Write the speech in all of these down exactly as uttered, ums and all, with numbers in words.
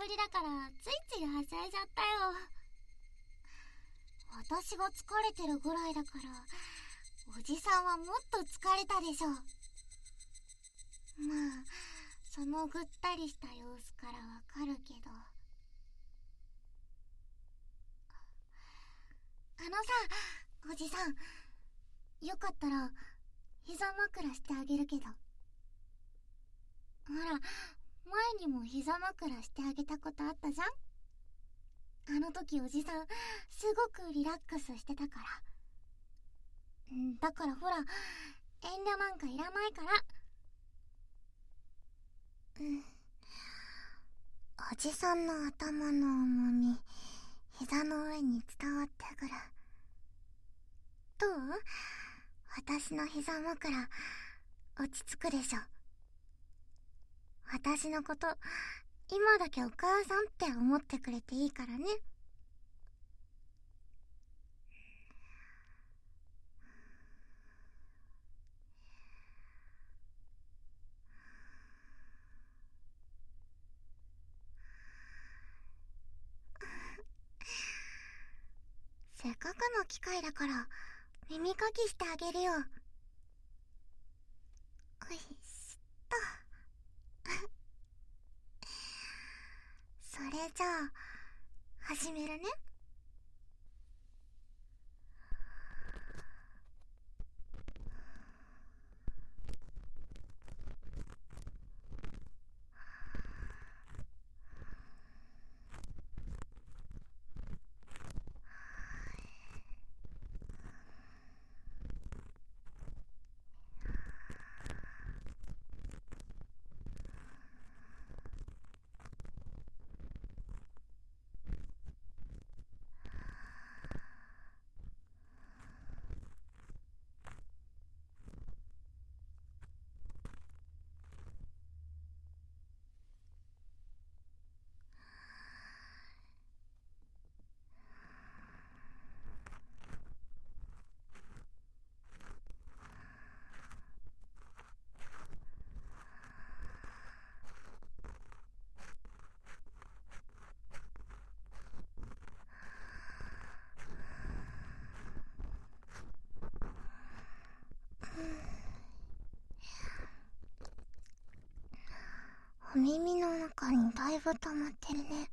ぶりだからついついはしゃいじゃったよ。私が疲れてるぐらいだからおじさんはもっと疲れたでしょ。まあそのぐったりした様子からわかるけど。あのさ、おじさん、よかったら膝枕してあげるけど。ほら、前にも膝枕してあげたことあったじゃん。あの時おじさんすごくリラックスしてたから。んだからほら、遠慮なんかいらないから。うん。おじさんの頭の重み、膝の上に伝わってくる。どう？私の膝枕、落ち着くでしょ。私のこと、今だけお母さんって思ってくれていいからね。せっかくの機会だから耳かきしてあげるよ。よいしょっと。それじゃあ始めるね。お耳の中にだいぶ溜まってるね。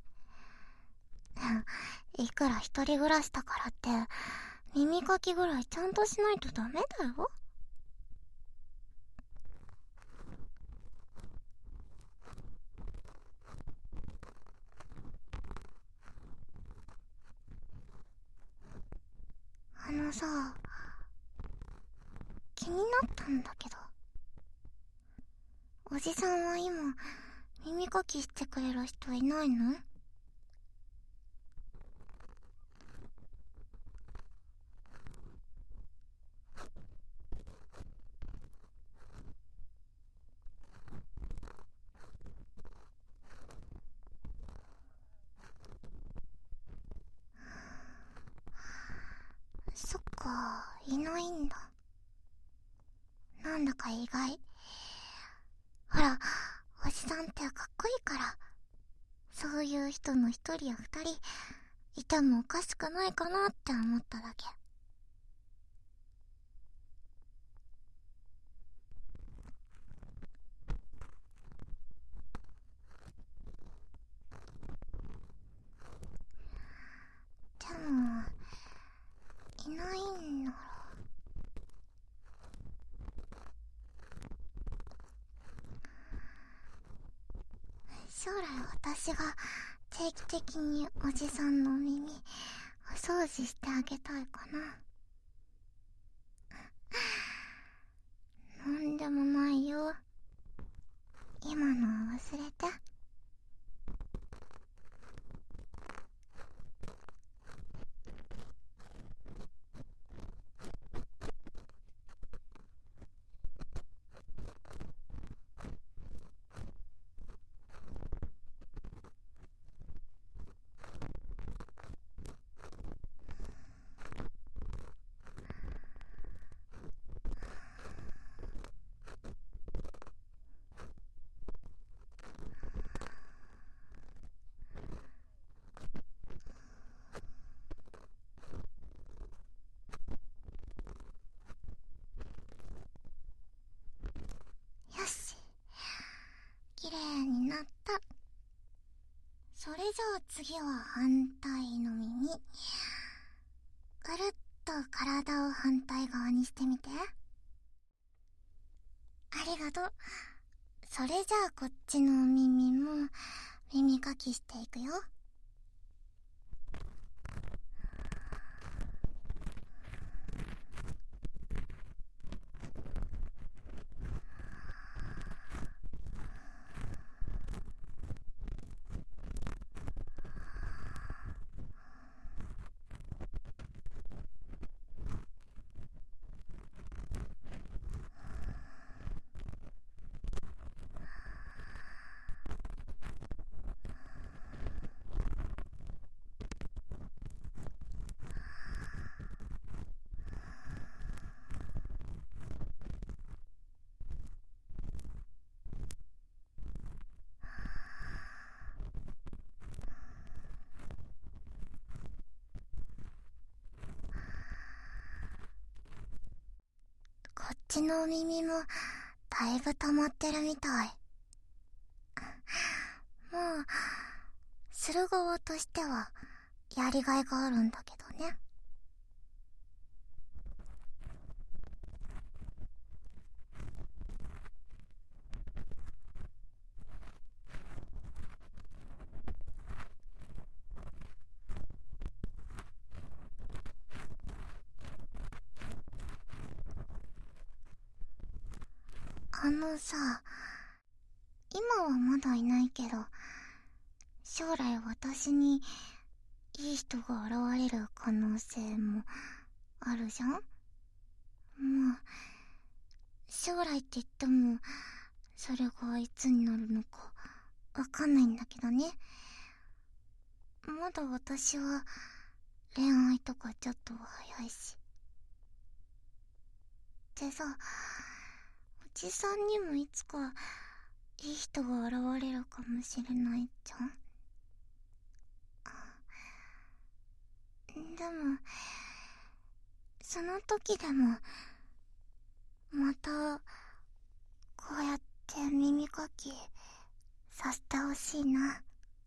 いくら一人暮らしだからって耳かきぐらいちゃんとしないとダメだよ。あのさ、気になったんだけど、おじさんは今耳かきしてくれる人いないの？そっか、いないんだ。なんだか意外。ほら、おじさんってかっこいいから、そういう人の一人や二人いてもおかしくないかなって思っただけ。でも、いないんなら、将来私が定期的におじさんの耳お掃除してあげたいかな。なんでもないよ。今のは忘れて。 次は反対の耳。ぐるっと体を反対側にしてみて。ありがとう。それじゃあこっちの耳も耳かきしていくよ。こっちの耳もだいぶ溜まってるみたい。もうする側としてはやりがいがあるんだけどね。あのさ、今はまだいないけど、将来私にいい人が現れる可能性もあるじゃん。まあ将来って言ってもそれがいつになるのかわかんないんだけどね。まだ私は恋愛とかちょっと早いし。でさ、おじさんにもいつかいい人が現れるかもしれないじゃん。でもその時でもまたこうやって耳かきさせてほしいな。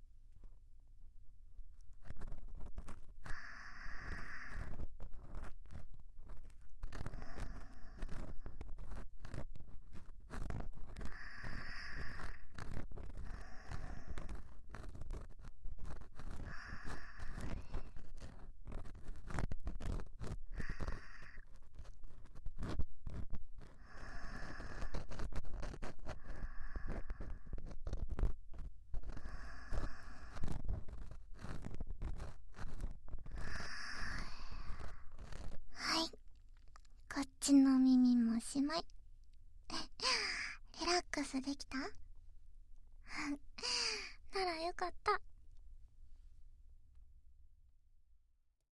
はい、こっちの耳もおしまい。リラックスできた？ならよかった。